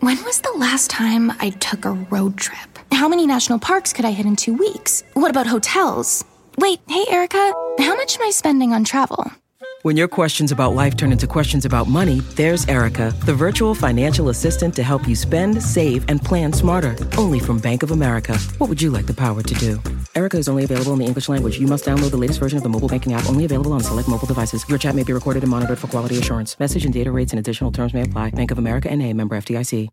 When was the last time I took a road trip? How many national parks could I hit in 2 weeks? What about hotels? Wait, hey, Erica, how much am I spending on travel? When your questions about life turn into questions about money, there's Erica, the virtual financial assistant to help you spend, save, and plan smarter. Only from Bank of America. What would you like the power to do? Erica is only available in the English language. You must download the latest version of the mobile banking app, only available on select mobile devices. Your chat may be recorded and monitored for quality assurance. Message and data rates and additional terms may apply. Bank of America N.A., member FDIC.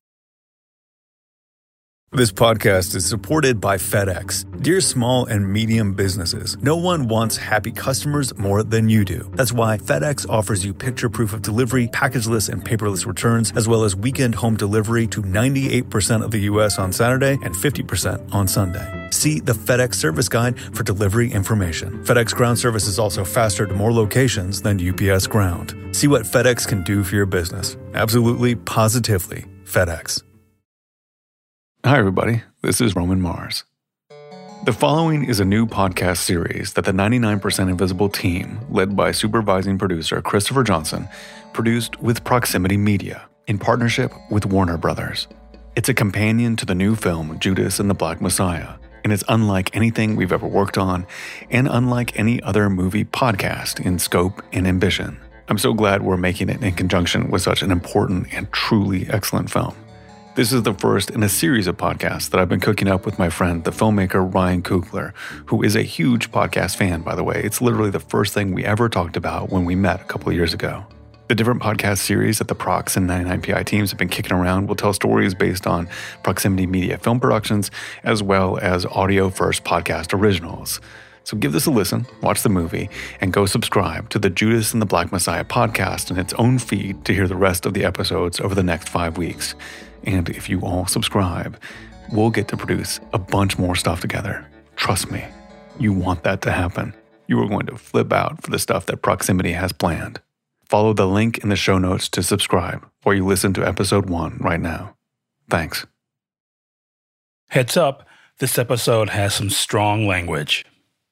This podcast is supported by FedEx. Dear small and medium businesses, no one wants happy customers more than you do. That's why FedEx offers you picture proof of delivery, packageless and paperless returns, as well as weekend home delivery to 98% of the U.S. on Saturday and 50% on Sunday. See the FedEx service guide for delivery information. FedEx Ground service is also faster to more locations than UPS Ground. See what FedEx can do for your business. Absolutely, positively, FedEx. Hi, everybody. This is Roman Mars. The following is a new podcast series that the 99% Invisible team, led by supervising producer Christopher Johnson, produced with Proximity Media in partnership with Warner Brothers. It's a companion to the new film Judas and the Black Messiah, and it's unlike anything we've ever worked on and unlike any other movie podcast in scope and ambition. I'm so glad we're making it in conjunction with such an important and truly excellent film. This is the first in a series of podcasts that I've been cooking up with my friend, the filmmaker Ryan Coogler, who is a huge podcast fan, by the way. It's literally the first thing we ever talked about when we met a couple of years ago. The different podcast series that the Prox and 99PI teams have been kicking around will tell stories based on Proximity Media film productions, as well as audio-first podcast originals. So give this a listen, watch the movie, and go subscribe to the Judas and the Black Messiah podcast in its own feed to hear the rest of the episodes over the next 5 weeks. And if you all subscribe, we'll get to produce a bunch more stuff together. Trust me, you want that to happen. You are going to flip out for the stuff that Proximity has planned. Follow the link in the show notes to subscribe, or you listen to episode 1 right now. Thanks. Heads up, this episode has some strong language.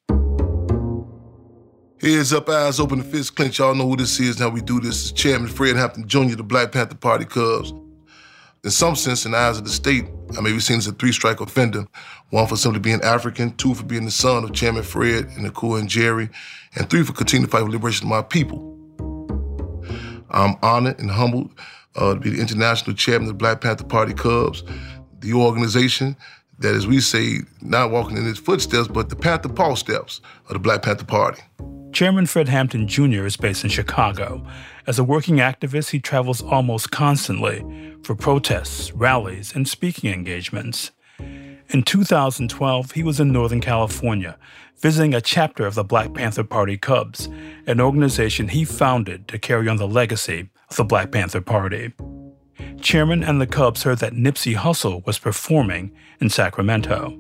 Heads up, eyes open, and fists clenched. Y'all know who this is and how we do this. It's Chairman Fred Hampton Jr., the Black Panther Party Cubs. In some sense, in the eyes of the state, I may be seen as a 3-strike offender. 1 for simply being African, 2 for being the son of Chairman Fred and Nakua and Jerry, and 3 for continuing to fight for the liberation of my people. I'm honored and humbled to be the international chairman of the Black Panther Party Cubs, the organization that, as we say, not walking in its footsteps, but the Panther Paw steps of the Black Panther Party. Chairman Fred Hampton Jr. is based in Chicago. As a working activist, he travels almost constantly for protests, rallies, and speaking engagements. In 2012, he was in Northern California, visiting a chapter of the Black Panther Party Cubs, an organization he founded to carry on the legacy of the Black Panther Party. Chairman and the Cubs heard that Nipsey Hussle was performing in Sacramento.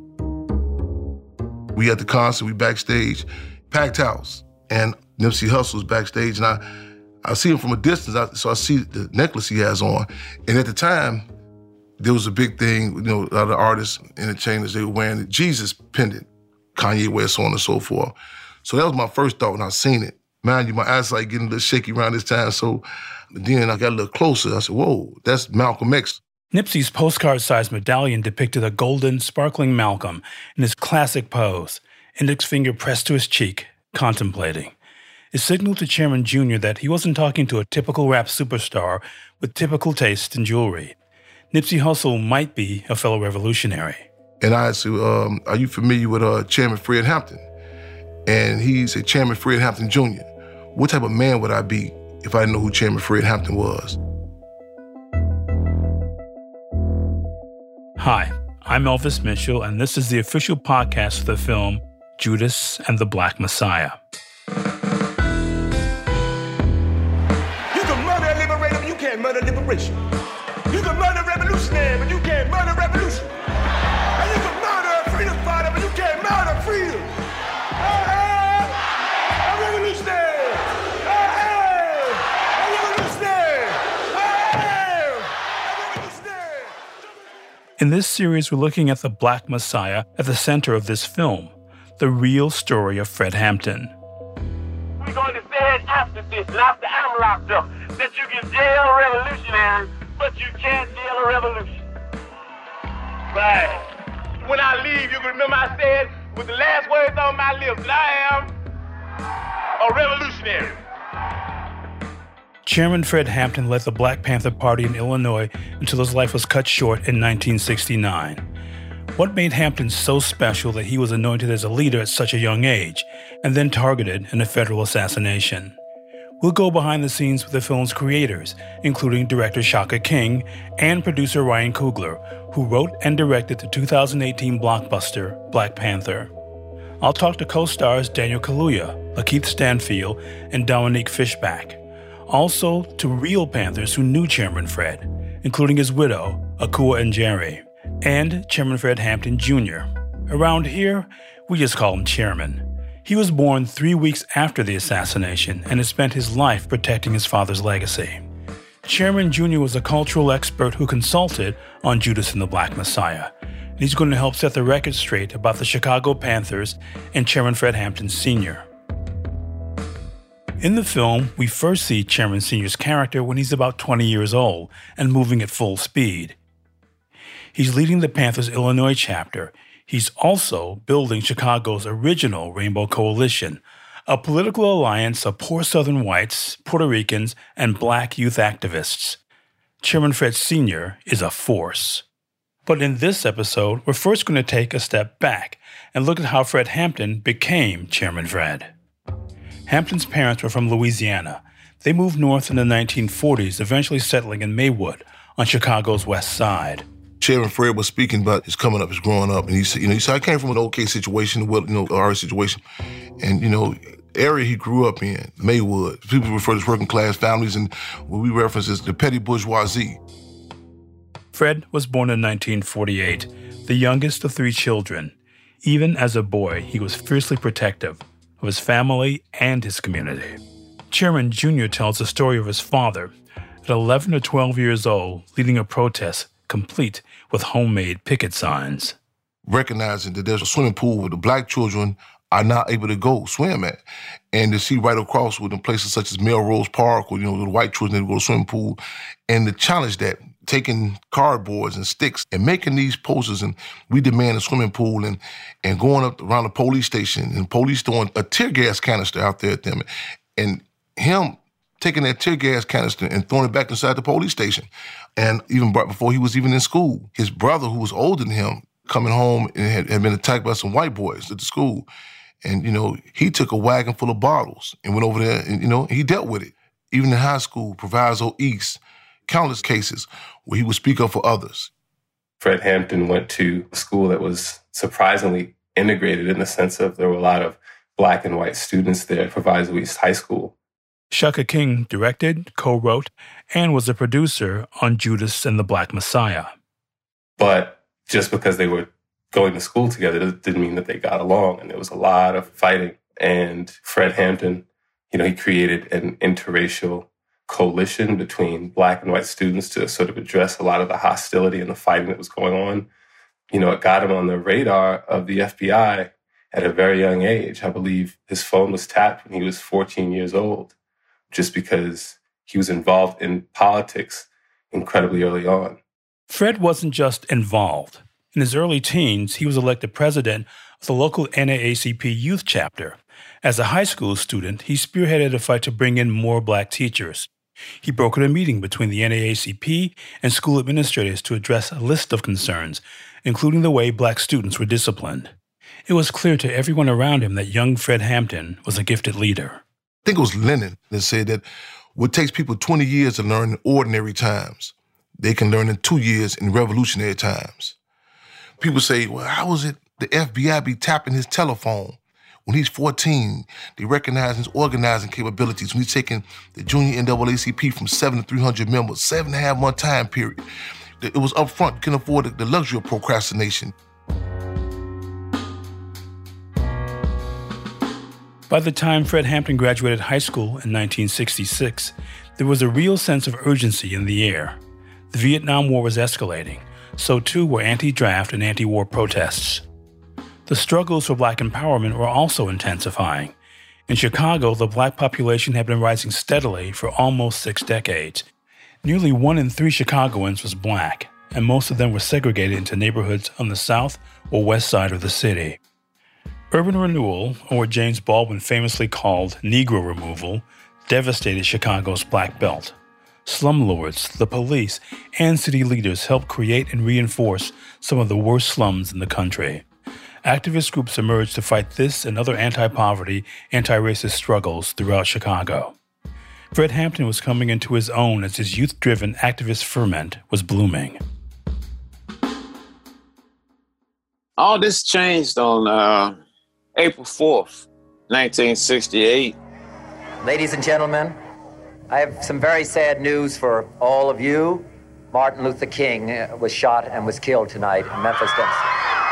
We at the concert, we backstage, packed house. And Nipsey Hussle's backstage, and I see him from a distance, so I see the necklace he has on. And at the time, there was a big thing, a lot of the artists, entertainers, they were wearing the Jesus pendant, Kanye West, so on and so forth. So that was my first thought when I seen it. Mind you, my eyes like getting a little shaky around this time, so then I got a little closer. I said, whoa, that's Malcolm X. Nipsey's postcard-sized medallion depicted a golden, sparkling Malcolm in his classic pose, index finger pressed to his cheek, contemplating. It signaled to Chairman Jr. that he wasn't talking to a typical rap superstar with typical taste in jewelry. Nipsey Hussle might be a fellow revolutionary. And I said, are you familiar with Chairman Fred Hampton? And he said, Chairman Fred Hampton Jr. What type of man would I be if I didn't know who Chairman Fred Hampton was? Hi, I'm Elvis Mitchell, and this is the official podcast for the film Judas and the Black Messiah. You can murder a liberator, but you can't murder liberation. You can murder a revolutionary, but you can't murder revolution. And you can murder a freedom fighter, but you can't murder freedom. A revolutionary! A revolutionary! A revolutionary! In this series, we're looking at the Black Messiah at the center of this film, the real story of Fred Hampton. We're going to say after this, and after I'm locked up, that you can jail a revolutionary, but you can't jail a revolution. You can remember I said with the last words on my lips that I am a revolutionary. Chairman Fred Hampton led the Black Panther Party in Illinois until his life was cut short in 1969. What made Hampton so special that he was anointed as a leader at such a young age and then targeted in a federal assassination? We'll go behind the scenes with the film's creators, including director Shaka King and producer Ryan Coogler, who wrote and directed the 2018 blockbuster Black Panther. I'll talk to co-stars Daniel Kaluuya, Lakeith Stanfield, and Dominique Fishback. Also to real Panthers who knew Chairman Fred, including his widow, Akua Njeri, and Chairman Fred Hampton Jr. Around here, we just call him Chairman. He was born 3 weeks after the assassination and has spent his life protecting his father's legacy. Chairman Jr. was a cultural expert who consulted on Judas and the Black Messiah. And he's going to help set the record straight about the Chicago Panthers and Chairman Fred Hampton Sr. In the film, we first see Chairman Sr.'s character when he's about 20 years old and moving at full speed. He's leading the Panthers Illinois chapter. He's also building Chicago's original Rainbow Coalition, a political alliance of poor Southern whites, Puerto Ricans, and black youth activists. Chairman Fred Sr. is a force. But in this episode, we're first going to take a step back and look at how Fred Hampton became Chairman Fred. Hampton's parents were from Louisiana. They moved north in the 1940s, eventually settling in Maywood on Chicago's west side. Chairman Fred was speaking about his coming up, his growing up, and he said, I came from an okay situation, our situation, and area he grew up in, Maywood. People refer to working class families, and what we reference as the petty bourgeoisie. Fred was born in 1948, the youngest of 3 children. Even as a boy, he was fiercely protective of his family and his community. Chairman Jr. tells the story of his father, at 11 or 12 years old, leading a protest complete with homemade picket signs. Recognizing that there's a swimming pool where the black children are not able to go swim at. And to see right across with in places such as Melrose Park, where, the white children go to swimming pool, and to challenge that, taking cardboards and sticks and making these posters, and we demand a swimming pool, and going up around the police station, and police throwing a tear gas canister out there at them, and him taking that tear gas canister and throwing it back inside the police station. And even before he was even in school, his brother, who was older than him, coming home and had been attacked by some white boys at the school. And, he took a wagon full of bottles and went over there and, he dealt with it. Even in high school, Proviso East, countless cases where he would speak up for others. Fred Hampton went to a school that was surprisingly integrated in the sense of there were a lot of black and white students there at Proviso East High School. Shaka King directed, co-wrote, and was a producer on Judas and the Black Messiah. But just because they were going to school together didn't mean that they got along, and there was a lot of fighting. And Fred Hampton, he created an interracial coalition between black and white students to sort of address a lot of the hostility and the fighting that was going on. It got him on the radar of the FBI at a very young age. I believe his phone was tapped when he was 14 years old, just because he was involved in politics incredibly early on. Fred wasn't just involved. In his early teens, he was elected president of the local NAACP youth chapter. As a high school student, he spearheaded a fight to bring in more black teachers. He brokered a meeting between the NAACP and school administrators to address a list of concerns, including the way black students were disciplined. It was clear to everyone around him that young Fred Hampton was a gifted leader. I think it was Lenin that said that what takes people 20 years to learn in ordinary times, they can learn in 2 years in revolutionary times. People say, well, how is it the FBI be tapping his telephone? When he's 14, they recognize his organizing capabilities. When he's taking the junior NAACP from 7 to 300 members, 7.5 month time period. It was upfront. You can afford the luxury of procrastination. By the time Fred Hampton graduated high school in 1966, there was a real sense of urgency in the air. The Vietnam War was escalating. So too were anti-draft and anti-war protests. The struggles for black empowerment were also intensifying. In Chicago, the black population had been rising steadily for almost 6 decades. Nearly 1 in 3 Chicagoans was black. and most of them were segregated into neighborhoods on the south or west side of the city. Urban renewal, or what James Baldwin famously called Negro removal, devastated Chicago's Black Belt. Slumlords, the police, and city leaders helped create and reinforce some of the worst slums in the country. Activist groups emerged to fight this and other anti-poverty, anti-racist struggles throughout Chicago. Fred Hampton was coming into his own as his youth-driven activist ferment was blooming. All this changed on April 4th, 1968. Ladies and gentlemen, I have some very sad news for all of you. Martin Luther King was shot and was killed tonight in Memphis, Tennessee.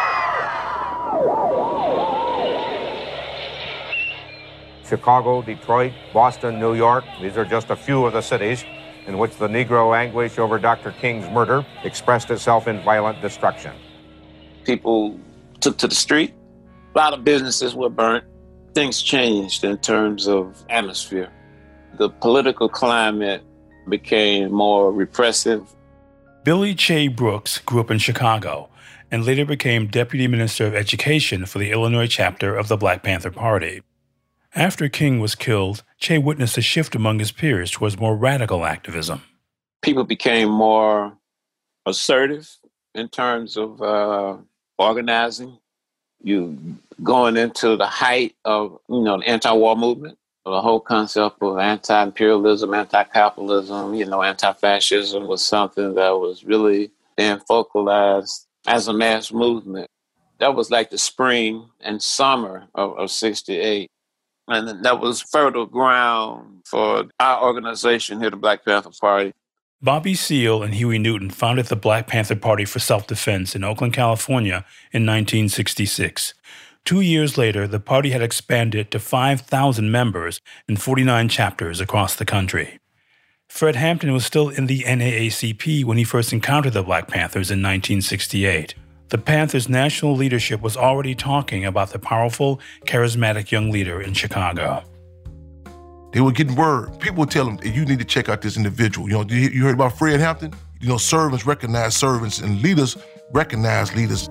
Chicago, Detroit, Boston, New York. These are just a few of the cities in which the Negro anguish over Dr. King's murder expressed itself in violent destruction. People took to the street. A lot of businesses were burnt. Things changed in terms of atmosphere. The political climate became more repressive. Billy Che Brooks grew up in Chicago and later became Deputy Minister of Education for the Illinois chapter of the Black Panther Party. After King was killed, Che witnessed a shift among his peers towards more radical activism. People became more assertive in terms of organizing. You going into the height of, the anti-war movement, the whole concept of anti-imperialism, anti-capitalism, anti-fascism was something that was really being focalized as a mass movement. That was like the spring and summer of 68. And that was fertile ground for our organization here, the Black Panther Party. Bobby Seale and Huey Newton founded the Black Panther Party for Self-Defense in Oakland, California in 1966. 2 years later, the party had expanded to 5,000 members in 49 chapters across the country. Fred Hampton was still in the NAACP when he first encountered the Black Panthers in 1968. The Panthers' national leadership was already talking about the powerful, charismatic young leader in Chicago. They were getting word. People would tell them, you need to check out this individual. You heard about Fred Hampton? Servants recognize servants and leaders recognize leaders.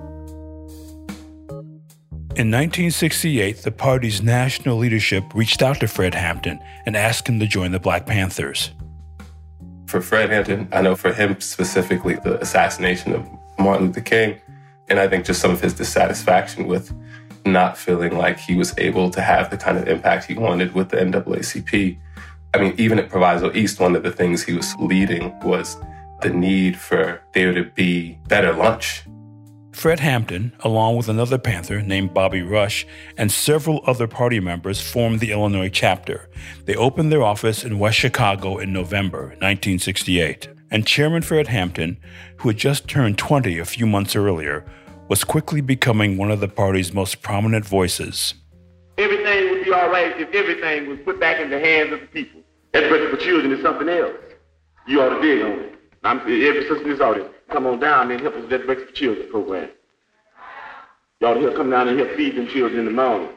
In 1968, the party's national leadership reached out to Fred Hampton and asked him to join the Black Panthers. For Fred Hampton, I know for him specifically, the assassination of Martin Luther King, and I think just some of his dissatisfaction with not feeling like he was able to have the kind of impact he wanted with the NAACP. I mean, even at Proviso East, one of the things he was leading was the need for there to be better lunch. Fred Hampton, along with another Panther named Bobby Rush and several other party members, formed the Illinois chapter. They opened their office in West Chicago in November 1968. And Chairman Fred Hampton, who had just turned 20 a few months earlier, was quickly becoming one of the party's most prominent voices. Everything would be all right if everything was put back in the hands of the people. That Breakfast for Children is something else. You ought to dig on it. Every sister in this audience, come on down and help us with that Breakfast for Children program. You ought to come down and help feed them children in the morning.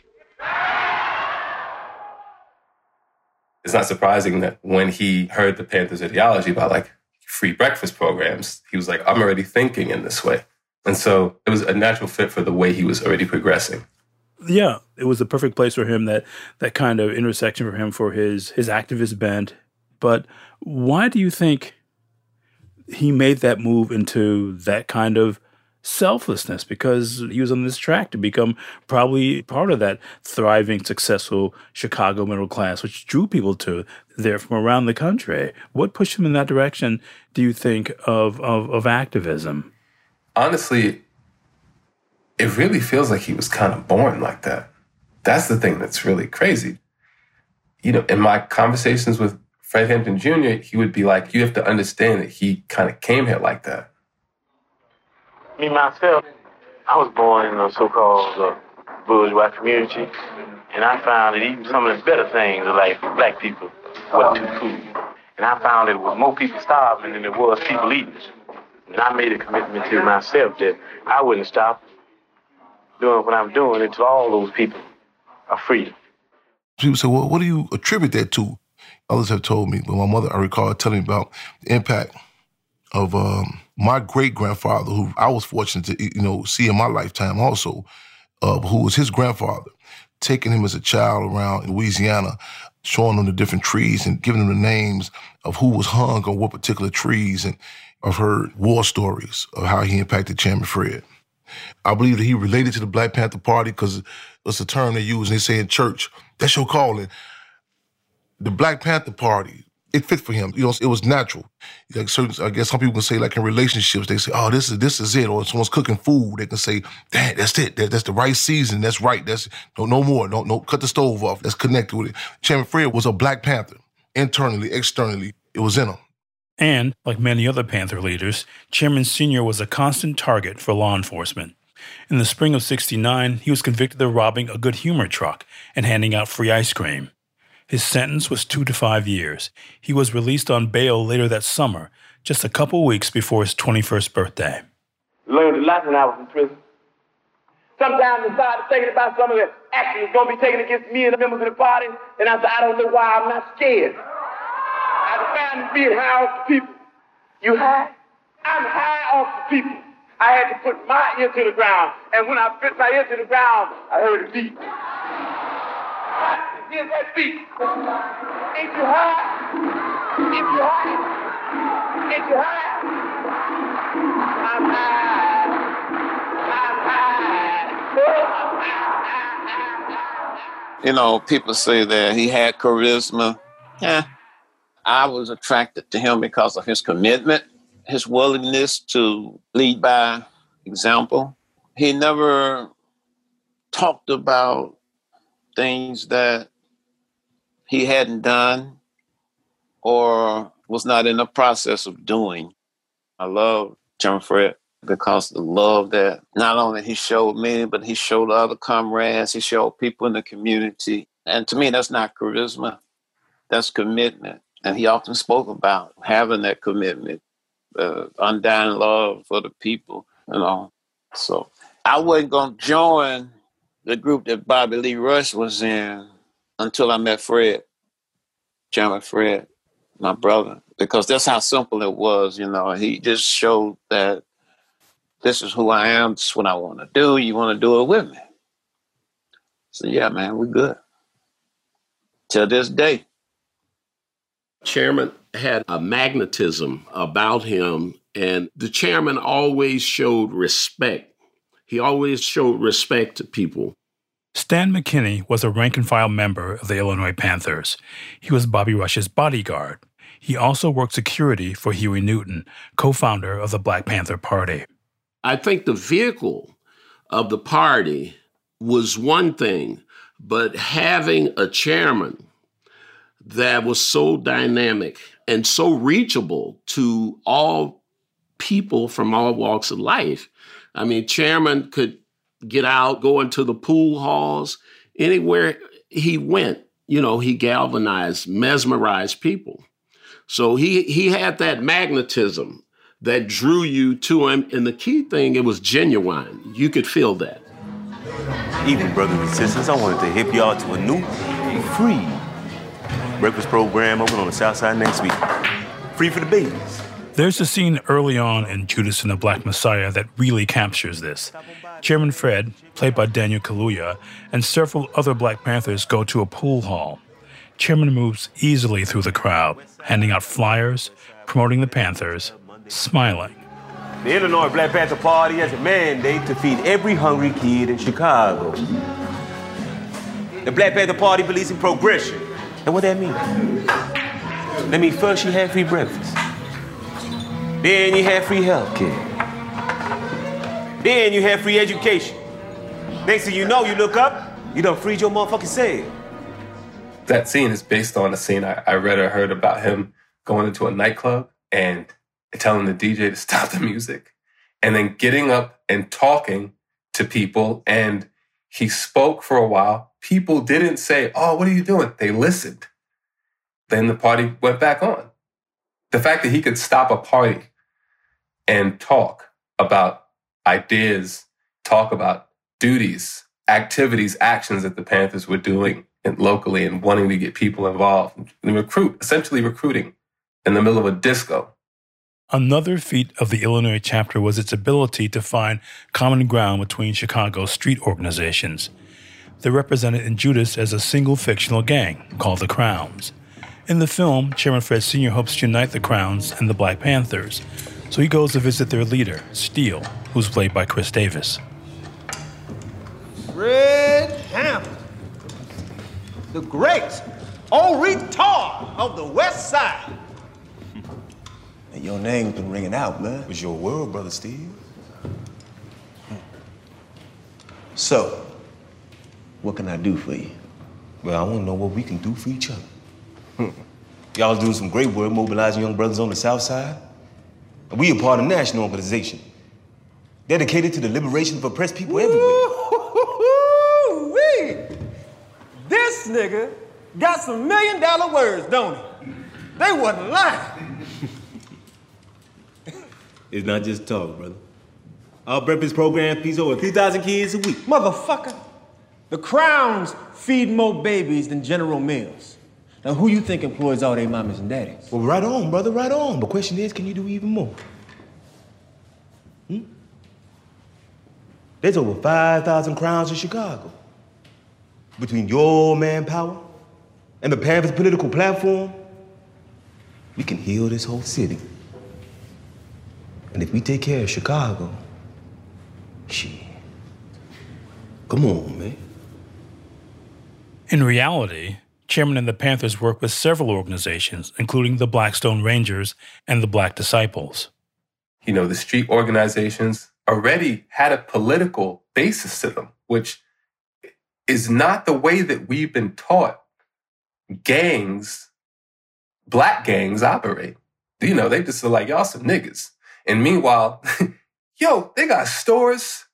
It's not surprising that when he heard the Panthers' ideology about free breakfast programs, he was like, I'm already thinking in this way. And so it was a natural fit for the way he was already progressing. Yeah, it was the perfect place for him, that kind of intersection for him for his activist bent. But why do you think he made that move into that kind of selflessness? Because he was on this track to become probably part of that thriving, successful Chicago middle class, which drew people to there from around the country. What pushed him in that direction, do you think, of activism? Honestly, it really feels like he was kind of born like that. That's the thing that's really crazy. In my conversations with Fred Hampton Jr., he would be like, you have to understand that he kind of came here like that. Me, myself, I was born in a so-called bourgeois community, and I found that even some of the better things of life for black people wasn't too cool. And I found that there was more people starving than there was people eating. And I made a commitment to myself that I wouldn't stop doing what I'm doing until all those people are free. People say, well, what do you attribute that to? Others have told me, but my mother, I recall telling me about the impact of my great-grandfather, who I was fortunate to, see in my lifetime also, who was his grandfather, taking him as a child around Louisiana, showing him the different trees and giving him the names of who was hung on what particular trees. And I've heard war stories of how he impacted Chairman Fred. I believe that he related to the Black Panther Party because it's a term they use, and they say in church, that's your calling. The Black Panther Party, it fit for him. It was natural. Like certain, I guess some people can say, like in relationships, they say, oh, this is it. Or if someone's cooking food, they can say, that's it. That's the right season. That's right. That's no more. No, cut the stove off. That's connected with it. Chairman Fred was a Black Panther. Internally, externally, it was in him. And, like many other Panther leaders, Chairman Sr. was a constant target for law enforcement. In the spring of '69, he was convicted of robbing a Good Humor truck and handing out free ice cream. His sentence was 2 to 5 years. He was released on bail later that summer, just a couple weeks before his 21st birthday. Learned a lot when I was in prison. Sometimes I started thinking about some of the actions going to be taken against me and the members of the party, and I said, I don't know why I'm not scared. I decided to be high off the people. You high? I'm high off the people. I had to put my ear to the ground, and when I put my ear to the ground, I heard a beat. Here's that beat. Ain't you high? If you high? Ain't you high? I'm high. I'm high. People say that he had charisma. I was attracted to him because of his commitment, his willingness to lead by example. He never talked about things that he hadn't done or was not in the process of doing. I love Chairman Fred because the love that not only he showed me, but he showed other comrades, he showed people in the community. And to me, that's not charisma, that's commitment. And he often spoke about having that commitment, undying love for the people, So I wasn't going to join the group that Bobby Lee Rush was in until I met Fred, Chairman Fred, my brother, because that's how simple it was. He just showed that this is who I am, this is what I want to do, you want to do it with me. So yeah, man, we're good. Till this day. Chairman had a magnetism about him, and the chairman always showed respect. He always showed respect to people. Stan McKinney was a rank-and-file member of the Illinois Panthers. He was Bobby Rush's bodyguard. He also worked security for Huey Newton, co-founder of the Black Panther Party. I think the vehicle of the party was one thing, but having a chairman that was so dynamic and so reachable to all people from all walks of life. I mean, chairman could get out, go into the pool halls, anywhere he went, he galvanized, mesmerized people. So he had that magnetism that drew you to him. And the key thing, it was genuine. You could feel that. Evening, brothers and sisters. I wanted to hip y'all to a new, free breakfast program open on the South Side next week. Free for the babies. There's a scene early on in Judas and the Black Messiah that really captures this. Chairman Fred, played by Daniel Kaluuya, and several other Black Panthers go to a pool hall. Chairman moves easily through the crowd, handing out flyers, promoting the Panthers, smiling. The Illinois Black Panther Party has a mandate to feed every hungry kid in Chicago. The Black Panther Party believes in progression. And what that mean? That means first you have free breakfast. Then you have free health care. Then you have free education. Next thing you know, you look up, you done freed your motherfucking self. That scene is based on a scene I read or heard about him going into a nightclub and telling the DJ to stop the music and then getting up and talking to people. And he spoke for a while. People didn't say, oh, what are you doing? They listened. Then the party went back on. The fact that he could stop a party and talk about ideas, talk about duties, activities, actions that the Panthers were doing locally and wanting to get people involved and essentially recruiting in the middle of a disco. Another feat of the Illinois chapter was its ability to find common ground between Chicago's street organizations. They're represented in Judas as a single fictional gang called the Crowns. In the film, Chairman Fred Sr. hopes to unite the Crowns and the Black Panthers, so he goes to visit their leader, Steele, who's played by Chris Davis. Fred Hampton, the great old retard of the West Side. And your name's been ringing out, blood. It was your world, Brother Steve. So, what can I do for you? Well, I want to know what we can do for each other. Y'all doing some great work mobilizing young brothers on the South Side. And we are part of a national organization dedicated to the liberation of oppressed people everywhere. This nigga got some $1 million words, don't he? They wasn't lying. It's not just talk, brother. Our breakfast program feeds over 3,000 kids a week. Motherfucker, the Crowns feed more babies than General Mills. Now, who you think employs all their mamas and daddies? Well, right on, brother, right on. The question is, can you do even more? There's over 5,000 Crowns in Chicago. Between your manpower and the Panthers' political platform, we can heal this whole city. And if we take care of Chicago, shit. Come on, man. In reality, Chairman and the Panthers work with several organizations, including the Blackstone Rangers and the Black Disciples. You know, the street organizations already had a political basis to them, which is not the way that we've been taught gangs, black gangs operate. You know, they just are like, y'all some niggas. And meanwhile, yo, they got stores.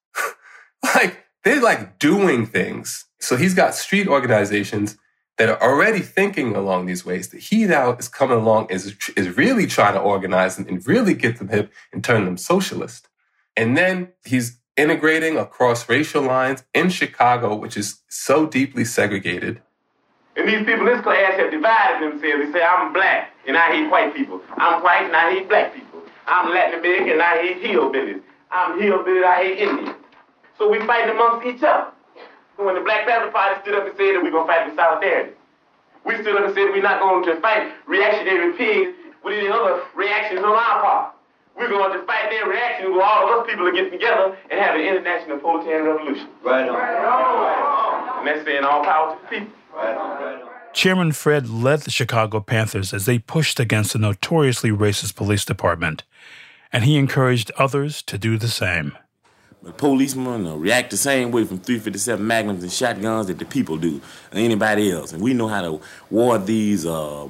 Like, they're like doing things. So he's got street organizations that are already thinking along these ways. That he now is coming along, is really trying to organize them and really get them hip and turn them socialist. And then he's integrating across racial lines in Chicago, which is so deeply segregated. And these people in this class have divided themselves. They say, I'm black and I hate white people. I'm white and I hate black people. I'm Latin American and I hate hillbillies. I'm hillbilly and I hate Indians. So we fight amongst each other. When the Black Panther Party stood up and said that we're going to fight with solidarity, we stood up and said we're not going to fight reactionary pigs with any other reactions on our part. We're going to fight their reaction where all of us people are getting together and have an international proletarian revolution. Right on. Right on. And that's saying all power to the people. Right on. Right on. Chairman Fred led the Chicago Panthers as they pushed against the notoriously racist police department, and he encouraged others to do the same. The policemen react the same way from .357 Magnums and shotguns that the people do, or anybody else. And we know how to ward these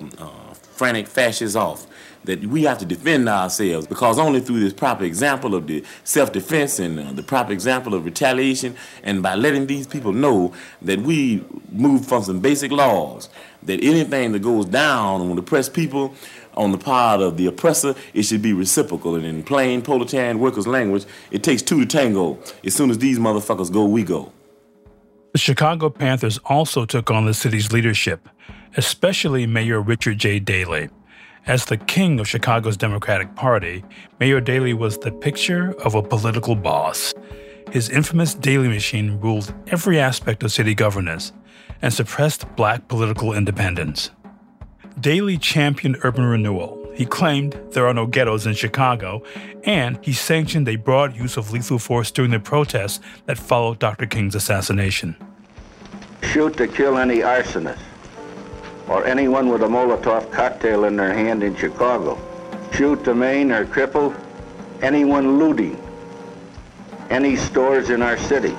frantic fascists off. That we have to defend ourselves, because only through this proper example of the self-defense and the proper example of retaliation, and by letting these people know that we move from some basic laws, that anything that goes down on the oppressed people, on the part of the oppressor, it should be reciprocal. And in plain proletarian workers' language, it takes two to tango. As soon as these motherfuckers go, we go. The Chicago Panthers also took on the city's leadership, especially Mayor Richard J. Daley. As the king of Chicago's Democratic Party, Mayor Daley was the picture of a political boss. His infamous Daley machine ruled every aspect of city governance and suppressed black political independence. Daley championed urban renewal. He claimed there are no ghettos in Chicago, and he sanctioned a broad use of lethal force during the protests that followed Dr. King's assassination. Shoot to kill any arsonist or anyone with a Molotov cocktail in their hand in Chicago. Shoot to maim or cripple anyone looting any stores in our city.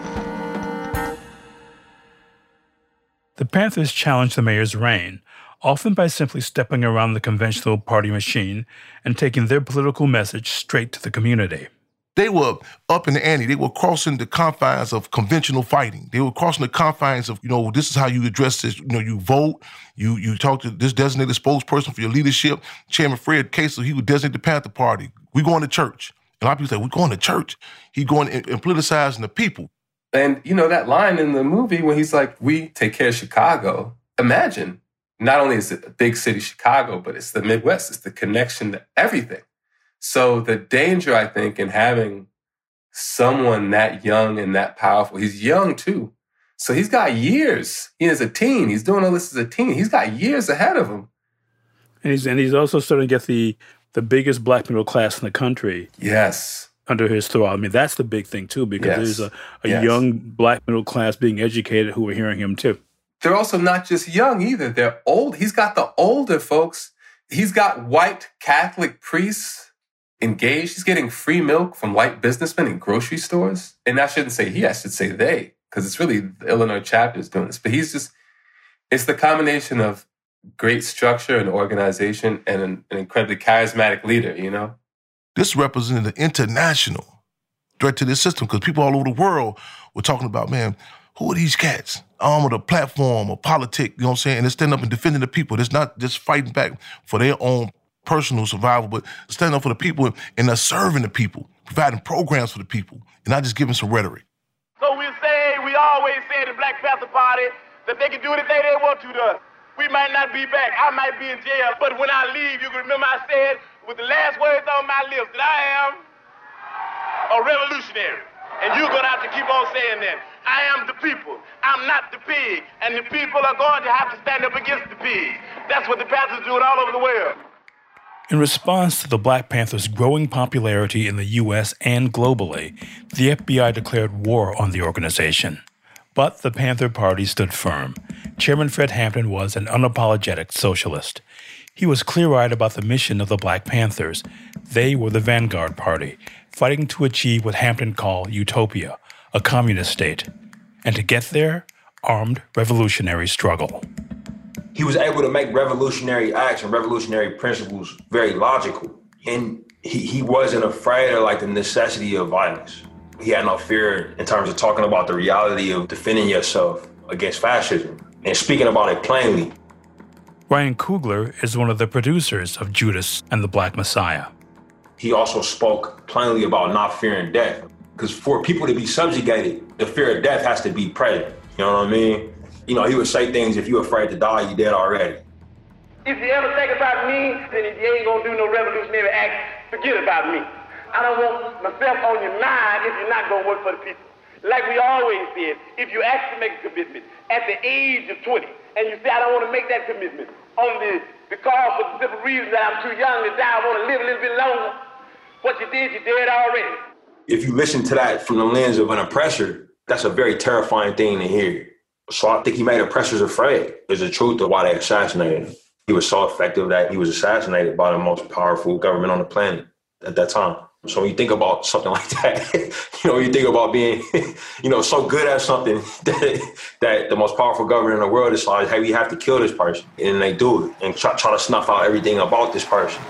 The Panthers challenged the mayor's reign, often by simply stepping around the conventional party machine and taking their political message straight to the community. They were up in the ante. They were crossing the confines of conventional fighting. They were crossing the confines of, this is how you address this. You vote, you talk to this designated spokesperson for your leadership. Chairman Fred Casel, he would designate the Panther Party. We going to church. And a lot of people say, we're going to church. He going and politicizing the people. And, that line in the movie when he's like, we take care of Chicago. Imagine, not only is it a big city, Chicago, but it's the Midwest. It's the connection to everything. So the danger, I think, in having someone that young and that powerful, he's young too. So he's got years. He is a teen. He's doing all this as a teen. He's got years ahead of him. And he's also starting to get the biggest black middle class in the country. Yes. Under his thrall. I mean, that's the big thing too, because there's a young black middle class being educated who are hearing him too. They're also not just young either. They're old. He's got the older folks. He's got white Catholic priests engaged. He's getting free milk from white businessmen in grocery stores. And I shouldn't say he, I should say they, because it's really the Illinois chapter is doing this. But it's the combination of great structure and organization and an incredibly charismatic leader, you know? This represented an international threat to this system because people all over the world were talking about, man, who are these cats? Armed with a platform, a politic, you know what I'm saying? And they're standing up and defending the people. It's not just fighting back for their own personal survival, but standing up for the people and they're serving the people, providing programs for the people, and not just giving some rhetoric. So we always say in the Black Panther Party that they can do anything they want to us. We might not be back. I might be in jail, but when I leave, you can remember I said with the last words on my lips that I am a revolutionary. And you're going to have to keep on saying that. I am the people. I'm not the pig. And the people are going to have to stand up against the pigs. That's what the Panthers do all over the world. In response to the Black Panthers' growing popularity in the U.S. and globally, the FBI declared war on the organization. But the Panther Party stood firm. Chairman Fred Hampton was an unapologetic socialist. He was clear-eyed about the mission of the Black Panthers. They were the vanguard party, fighting to achieve what Hampton called utopia, a communist state. And to get there, armed revolutionary struggle. He was able to make revolutionary acts and revolutionary principles very logical. And he wasn't afraid of the necessity of violence. He had no fear in terms of talking about the reality of defending yourself against fascism and speaking about it plainly. Ryan Coogler is one of the producers of Judas and the Black Messiah. He also spoke plainly about not fearing death. Because for people to be subjugated, the fear of death has to be present. You know what I mean? He would say things, if you're afraid to die, you're dead already. If you ever think about me, then if you ain't gonna do no revolutionary act, forget about me. I don't want myself on your mind if you're not gonna work for the people. Like we always said, if you actually make a commitment at the age of 20, and you say, I don't want to make that commitment, only because for the simple reason that I'm too young to die, I want to live a little bit longer, what you did, you did already. If you listen to that from the lens of an oppressor, that's a very terrifying thing to hear. So I think he made oppressors afraid. There's a truth to why they assassinated him. He was so effective that he was assassinated by the most powerful government on the planet at that time. So when you think about something like that, you think about being, so good at something that the most powerful government in the world decides, hey, we have to kill this person. And they do it and try to snuff out everything about this person.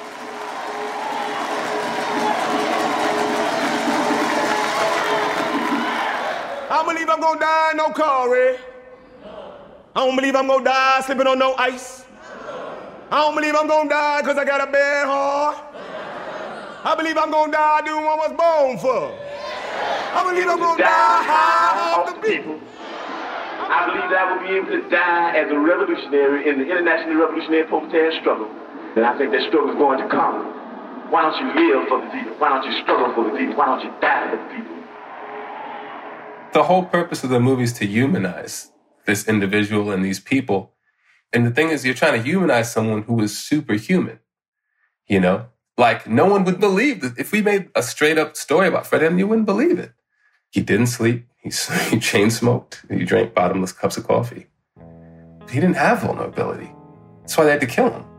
I don't believe I'm gonna die in no car, Red. I don't believe I'm gonna die slipping on no ice. I don't believe I'm gonna die because I got a bad heart. I believe I'm gonna die doing what I was born for. I believe I'm gonna die high off the people. I believe that I will be able to die as a revolutionary in the international revolutionary proletarian struggle. And I think that struggle is going to come. Why don't you live for the people? Why don't you struggle for the people? Why don't you die for the people? The whole purpose of the movie is to humanize this individual and these people. And the thing is, you're trying to humanize someone who is superhuman, Like, no one would believe that. If we made a straight-up story about Fred Hampton, you wouldn't believe it. He didn't sleep. He chain-smoked. He drank bottomless cups of coffee. He didn't have vulnerability. That's why they had to kill him.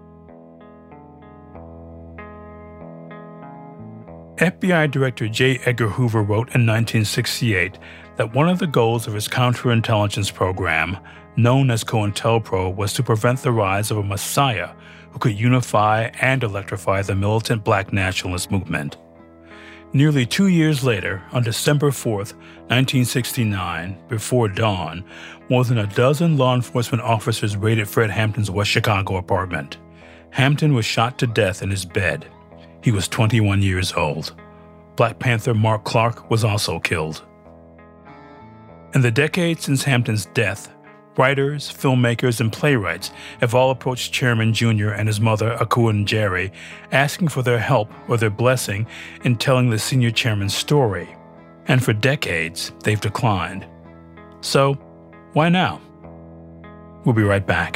FBI Director J. Edgar Hoover wrote in 1968 that one of the goals of his counterintelligence program, known as COINTELPRO, was to prevent the rise of a messiah who could unify and electrify the militant black nationalist movement. Nearly 2 years later, on December 4th, 1969, before dawn, more than a dozen law enforcement officers raided Fred Hampton's West Chicago apartment. Hampton was shot to death in his bed. He was 21 years old. Black Panther Mark Clark was also killed. In the decades since Hampton's death, Writers, filmmakers, and playwrights have all approached Chairman Jr. and his mother, Akua Njeri, asking for their help or their blessing in telling the senior chairman's story. And for decades, they've declined. So, why now? We'll be right back.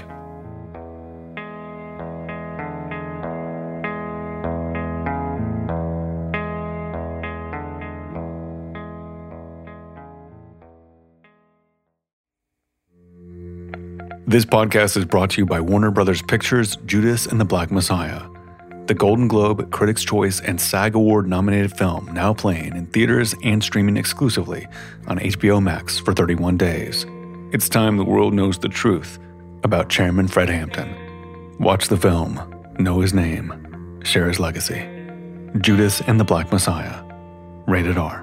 This podcast is brought to you by Warner Brothers Pictures' Judas and the Black Messiah, the Golden Globe, Critics' Choice, and SAG Award-nominated film now playing in theaters and streaming exclusively on HBO Max for 31 days. It's time the world knows the truth about Chairman Fred Hampton. Watch the film, know his name, share his legacy. Judas and the Black Messiah. Rated R.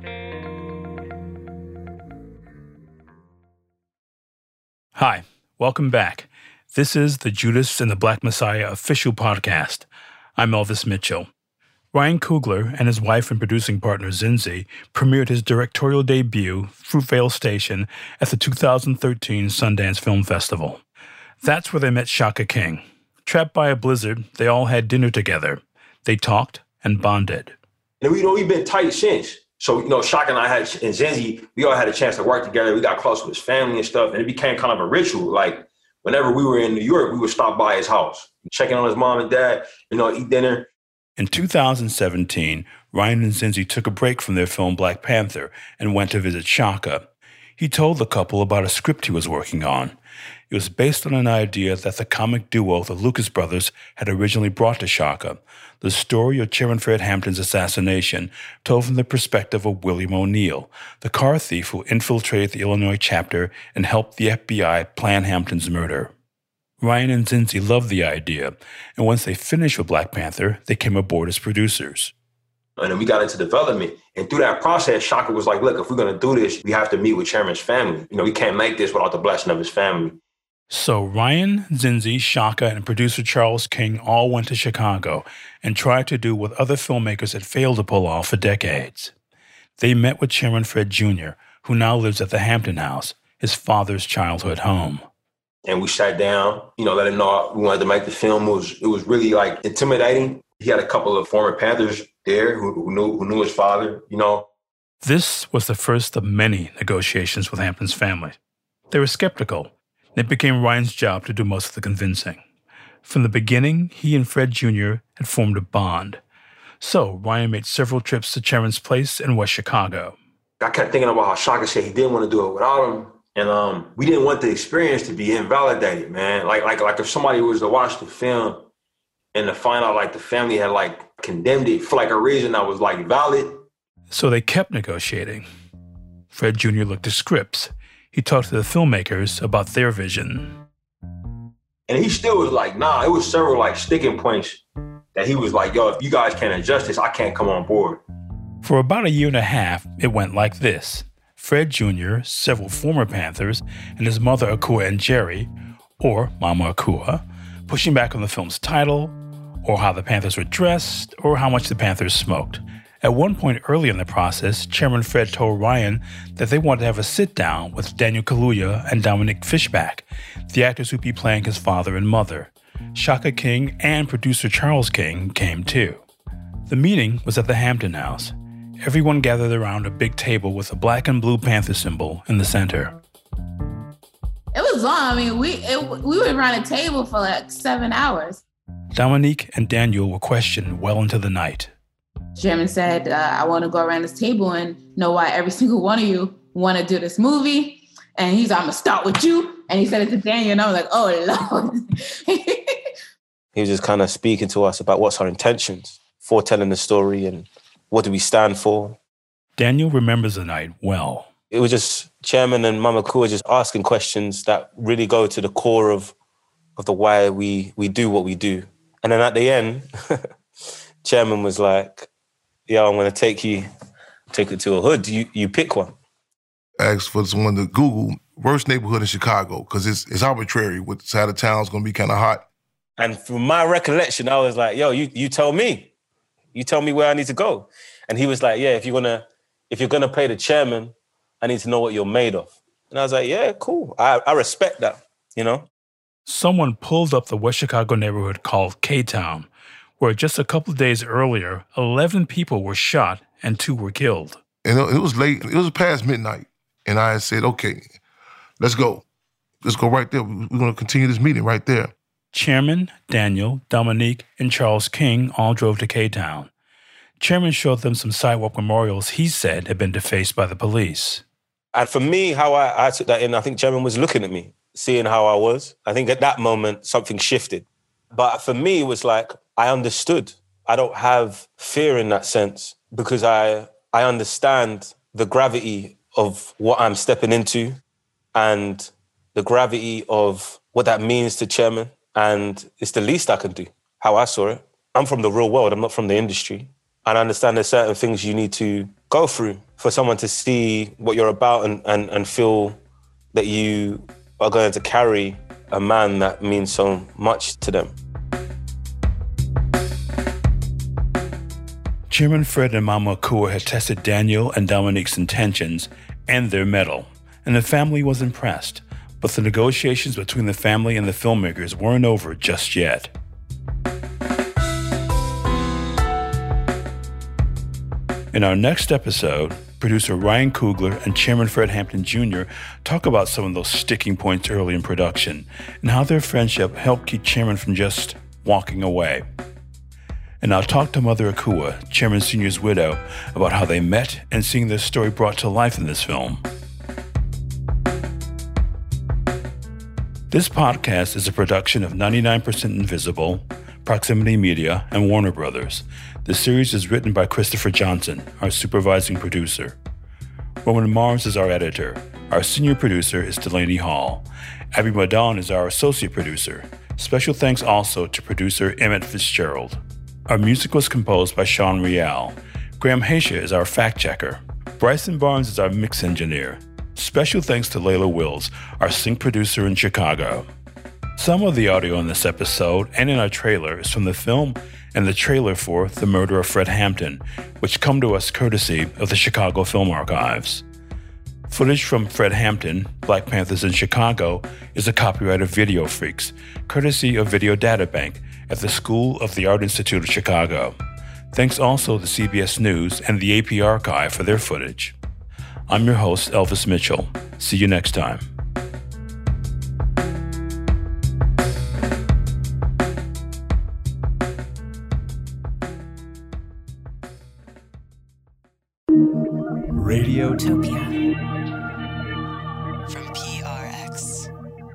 Hi. Welcome back. This is the Judas and the Black Messiah official podcast. I'm Elvis Mitchell. Ryan Coogler and his wife and producing partner Zinzi premiered his directorial debut, Fruitvale Station, at the 2013 Sundance Film Festival. That's where they met Shaka King. Trapped by a blizzard, they all had dinner together. They talked and bonded. And we've been tight since. So, Shaka and I and Zinzi, we all had a chance to work together. We got close with his family and stuff, and it became kind of a ritual. Like, whenever we were in New York, we would stop by his house, checking on his mom and dad, eat dinner. In 2017, Ryan and Zinzi took a break from their film Black Panther and went to visit Shaka. He told the couple about a script he was working on. It was based on an idea that the comic duo, the Lucas brothers, had originally brought to Shaka. The story of Chairman Fred Hampton's assassination, told from the perspective of William O'Neill, the car thief who infiltrated the Illinois chapter and helped the FBI plan Hampton's murder. Ryan and Zinzi loved the idea, and once they finished with Black Panther, they came aboard as producers. And then we got into development. And through that process, Shaka was like, look, if we're going to do this, we have to meet with Chairman's family. We can't make this without the blessing of his family. So Ryan, Zinzi, Shaka, and producer Charles King all went to Chicago and tried to do what other filmmakers had failed to pull off for decades. They met with Chairman Fred Jr., who now lives at the Hampton House, his father's childhood home. And we sat down, let him know we wanted to make the film. It was really intimidating. He had a couple of former Panthers there who knew his father, This was the first of many negotiations with Hampton's family. They were skeptical. It became Ryan's job to do most of the convincing. From the beginning, he and Fred Jr. had formed a bond. So Ryan made several trips to Chairman's place in West Chicago. I kept thinking about how Shaka said he didn't want to do it without him. And we didn't want the experience to be invalidated, man. Like if somebody was to watch the film and to find out the family had condemned it for a reason that was valid. So they kept negotiating. Fred Jr. looked at scripts. He talked to the filmmakers about their vision. And he still was nah. It was several sticking points that he was yo, if you guys can't adjust this, I can't come on board. For about a year and a half, it went like this. Fred Jr., several former Panthers, and his mother Akua Njeri, or Mama Akua, pushing back on the film's title, or how the Panthers were dressed, or how much the Panthers smoked. At one point early in the process, Chairman Fred told Ryan that they wanted to have a sit-down with Daniel Kaluuya and Dominic Fishback, the actors who'd be playing his father and mother. Shaka King and producer Charles King came too. The meeting was at the Hampton House. Everyone gathered around a big table with a black and blue Panther symbol in the center. It was long. We were around a table for 7 hours. Dominique and Daniel were questioned well into the night. Chairman said, I want to go around this table and know why every single one of you want to do this movie. And he's like, I'm going to start with you. And he said it to Daniel, and I was like, oh, Lord. He was just kind of speaking to us about what's our intentions for telling the story and what do we stand for. Daniel remembers the night well. It was just Chairman and Mama Akua just asking questions that really go to the core of the why we do what we do. And then at the end, Chairman was like, yeah, I'm going to take it to a hood. You pick one. Asked for someone to Google worst neighborhood in Chicago because it's arbitrary. What side of town's going to be kind of hot. And from my recollection, I was like, yo, you tell me. You tell me where I need to go. And he was like, yeah, if you're gonna play the chairman, I need to know what you're made of. And I was like, yeah, cool. I respect that, you know? Someone pulled up the West Chicago neighborhood called K-Town, where just a couple of days earlier, 11 people were shot and 2 were killed. And it was late. It was past midnight. And I said, okay, let's go. Let's go right there. We're going to continue this meeting right there. Chairman, Daniel, Dominique, and Charles King all drove to K-Town. Chairman showed them some sidewalk memorials he said had been defaced by the police. And for me, how I took that in, I think Chairman was looking at me, seeing how I was. I think at that moment, something shifted. But for me, it was like, I understood. I don't have fear in that sense because I understand the gravity of what I'm stepping into and the gravity of what that means to Chairman. And it's the least I can do, how I saw it. I'm from the real world. I'm not from the industry. And I understand there's certain things you need to go through for someone to see what you're about and feel that you are going to carry a man that means so much to them. Chairman Fred and Mama Akua had tested Daniel and Dominique's intentions and their mettle, and the family was impressed. But the negotiations between the family and the filmmakers weren't over just yet. In our next episode, producer Ryan Coogler and Chairman Fred Hampton Jr. talk about some of those sticking points early in production and how their friendship helped keep Chairman from just walking away. And I'll talk to Mother Akua, Chairman Sr.'s widow, about how they met and seeing their story brought to life in this film. This podcast is a production of 99% Invisible, Proximity Media, and Warner Brothers. The series is written by Christopher Johnson, our supervising producer. Roman Mars is our editor. Our senior producer is Delaney Hall. Abby Madon is our associate producer. Special thanks also to producer Emmett Fitzgerald. Our music was composed by Sean Rial. Graham Haysha is our fact-checker. Bryson Barnes is our mix engineer. Special thanks to Layla Wills, our sync producer in Chicago. Some of the audio in this episode and in our trailer is from the film and the trailer for The Murder of Fred Hampton, which come to us courtesy of the Chicago Film Archives. Footage from Fred Hampton, Black Panthers in Chicago, is a copyright of Video Freaks, courtesy of Video Data Bank at the School of the Art Institute of Chicago. Thanks also to CBS News and the AP Archive for their footage. I'm your host, Elvis Mitchell. See you next time. Radiotopia from PRX.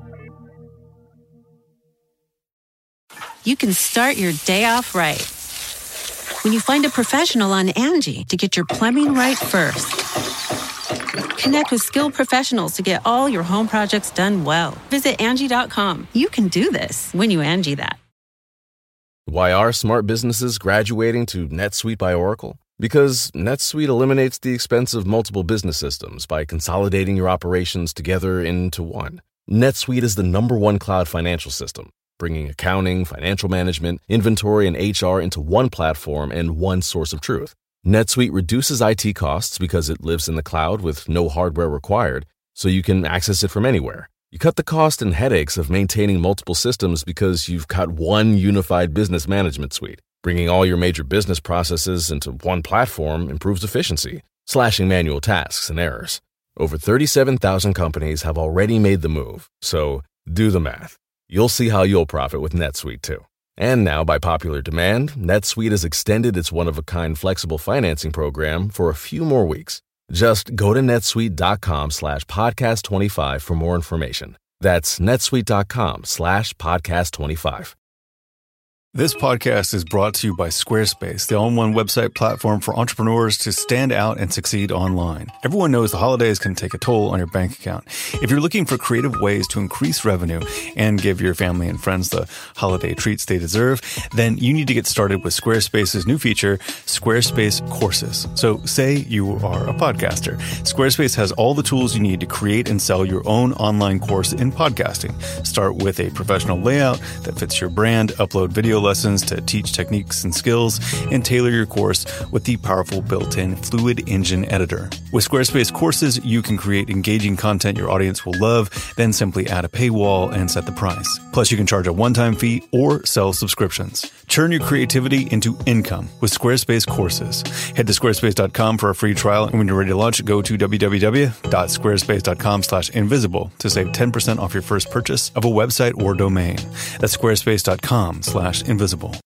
You can start your day off right when you find a professional on Angie to get your plumbing right first. Connect with skilled professionals to get all your home projects done well. Visit Angie.com. You can do this when you Angie that. Why are smart businesses graduating to NetSuite by Oracle? Because NetSuite eliminates the expense of multiple business systems by consolidating your operations together into one. NetSuite is the #1 cloud financial system, bringing accounting, financial management, inventory, and HR into one platform and one source of truth. NetSuite reduces IT costs because it lives in the cloud with no hardware required, so you can access it from anywhere. You cut the cost and headaches of maintaining multiple systems because you've got one unified business management suite. Bringing all your major business processes into one platform improves efficiency, slashing manual tasks and errors. Over 37,000 companies have already made the move, so do the math. You'll see how you'll profit with NetSuite too. And now, by popular demand, NetSuite has extended its one-of-a-kind flexible financing program for a few more weeks. Just go to netsuite.com/podcast25 for more information. That's netsuite.com/podcast25. This podcast is brought to you by Squarespace, the all-in-one website platform for entrepreneurs to stand out and succeed online. Everyone knows the holidays can take a toll on your bank account. If you're looking for creative ways to increase revenue and give your family and friends the holiday treats they deserve, then you need to get started with Squarespace's new feature, Squarespace Courses. So say you are a podcaster. Squarespace has all the tools you need to create and sell your own online course in podcasting. Start with a professional layout that fits your brand, upload videos video lessons to teach techniques and skills, and tailor your course with the powerful built-in Fluid Engine editor. With Squarespace Courses, you can create engaging content your audience will love, then simply add a paywall and set the price. Plus, you can charge a one-time fee or sell subscriptions. Turn your creativity into income with Squarespace Courses. Head to squarespace.com for a free trial, and when you're ready to launch, go to www.squarespace.com/invisible to save 10% off your first purchase of a website or domain. That's squarespace.com/invisible.